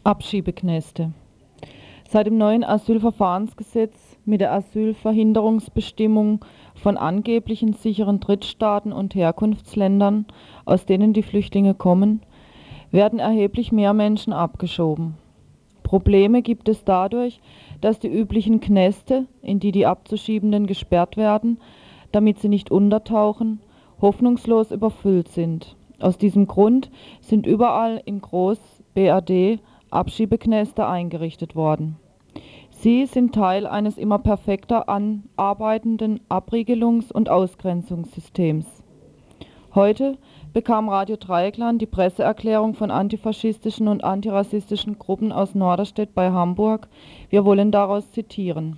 Abschiebeknäste. Seit dem neuen Asylverfahrensgesetz mit der Asylverhinderungsbestimmung von angeblichen sicheren Drittstaaten und Herkunftsländern, aus denen die Flüchtlinge kommen, werden erheblich mehr Menschen abgeschoben. Probleme gibt es dadurch, dass die üblichen Knäste, in die die Abzuschiebenden gesperrt werden, damit sie nicht untertauchen, hoffnungslos überfüllt sind. Aus diesem Grund sind überall in Groß-BRD Abschiebeknäste eingerichtet worden. Sie sind Teil eines immer perfekter arbeitenden Abriegelungs- und Ausgrenzungssystems. Heute bekam Radio Dreieckland die Presseerklärung von antifaschistischen und antirassistischen Gruppen aus Norderstedt bei Hamburg. Wir wollen daraus zitieren.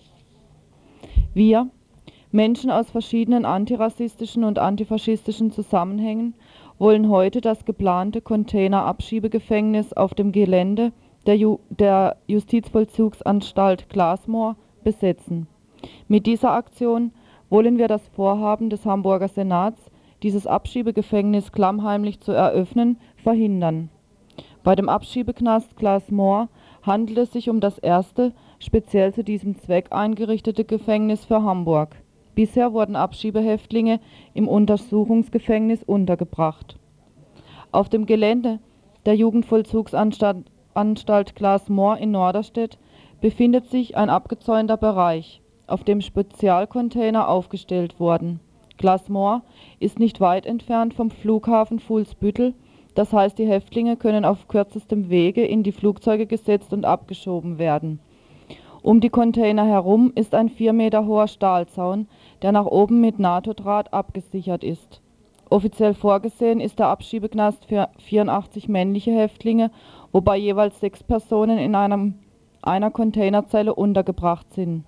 Wir, Menschen aus verschiedenen antirassistischen und antifaschistischen Zusammenhängen, wollen heute das geplante Container-Abschiebegefängnis auf dem Gelände der Justizvollzugsanstalt Glasmoor besetzen. Mit dieser Aktion wollen wir das Vorhaben des Hamburger Senats, dieses Abschiebegefängnis klammheimlich zu eröffnen, verhindern. Bei dem Abschiebeknast Glasmoor handelt es sich um das erste, speziell zu diesem Zweck eingerichtete Gefängnis für Hamburg. Bisher wurden Abschiebehäftlinge im Untersuchungsgefängnis untergebracht. Auf dem Gelände der Jugendvollzugsanstalt Glasmoor in Norderstedt befindet sich ein abgezäunter Bereich, auf dem Spezialcontainer aufgestellt wurden. Glasmoor ist nicht weit entfernt vom Flughafen Fuhlsbüttel, das heißt, die Häftlinge können auf kürzestem Wege in die Flugzeuge gesetzt und abgeschoben werden. Um die Container herum ist ein 4 Meter hoher Stahlzaun, der nach oben mit NATO-Draht abgesichert ist. Offiziell vorgesehen ist der Abschiebeknast für 84 männliche Häftlinge, wobei jeweils 6 Personen in einer Containerzelle untergebracht sind.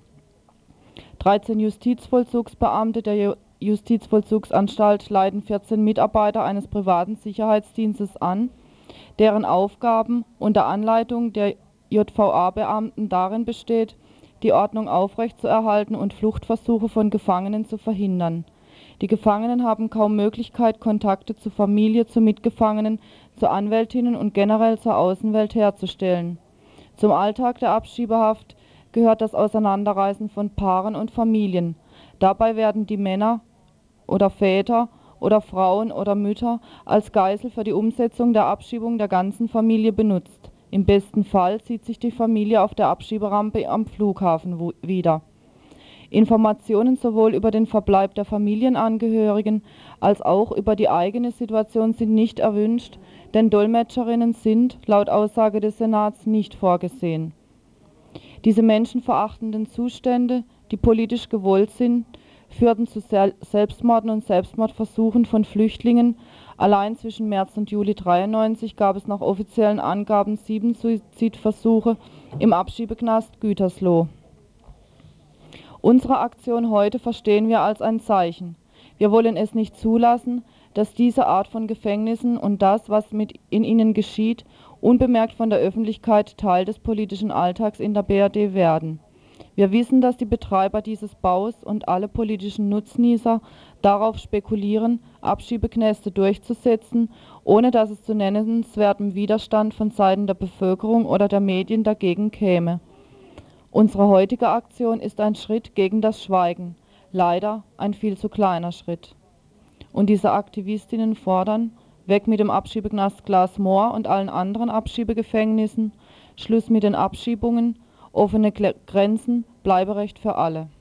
13 Justizvollzugsbeamte der Justizvollzugsanstalt leiten 14 Mitarbeiter eines privaten Sicherheitsdienstes an, deren Aufgaben unter Anleitung der JVA-Beamten darin besteht, die Ordnung aufrechtzuerhalten und Fluchtversuche von Gefangenen zu verhindern. Die Gefangenen haben kaum Möglichkeit, Kontakte zur Familie, zu Mitgefangenen, zu Anwältinnen und generell zur Außenwelt herzustellen. Zum Alltag der Abschiebehaft gehört das Auseinanderreißen von Paaren und Familien. Dabei werden die Männer oder Väter oder Frauen oder Mütter als Geisel für die Umsetzung der Abschiebung der ganzen Familie benutzt. Im besten Fall sieht sich die Familie auf der Abschieberampe am Flughafen wieder. Informationen sowohl über den Verbleib der Familienangehörigen als auch über die eigene Situation sind nicht erwünscht, denn Dolmetscherinnen sind, laut Aussage des Senats, nicht vorgesehen. Diese menschenverachtenden Zustände, die politisch gewollt sind, führten zu Selbstmorden und Selbstmordversuchen von Flüchtlingen. Allein zwischen März und Juli 1993 gab es nach offiziellen Angaben 7 Suizidversuche im Abschiebeknast Gütersloh. Unsere Aktion heute verstehen wir als ein Zeichen. Wir wollen es nicht zulassen, dass diese Art von Gefängnissen und das, was in ihnen geschieht, unbemerkt von der Öffentlichkeit Teil des politischen Alltags in der BRD werden. Wir wissen, dass die Betreiber dieses Baus und alle politischen Nutznießer darauf spekulieren, Abschiebeknäste durchzusetzen, ohne dass es zu nennenswertem Widerstand von Seiten der Bevölkerung oder der Medien dagegen käme. Unsere heutige Aktion ist ein Schritt gegen das Schweigen, leider ein viel zu kleiner Schritt. Und diese Aktivistinnen fordern, weg mit dem Abschiebeknast Glasmoor und allen anderen Abschiebegefängnissen, Schluss mit den Abschiebungen, offene Grenzen, Bleiberecht für alle.